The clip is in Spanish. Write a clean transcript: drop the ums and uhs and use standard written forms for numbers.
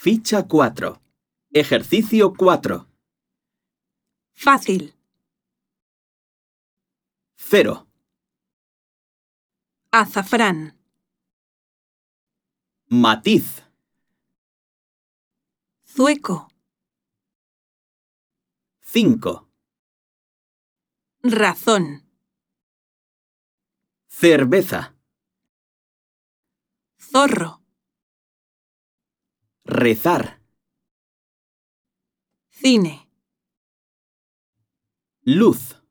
Ficha 4. Ejercicio 4. Fácil. 0, Azafrán. matiz, Zueco. 5, Razón. cerveza, Zorro. rezar, Cine. luz.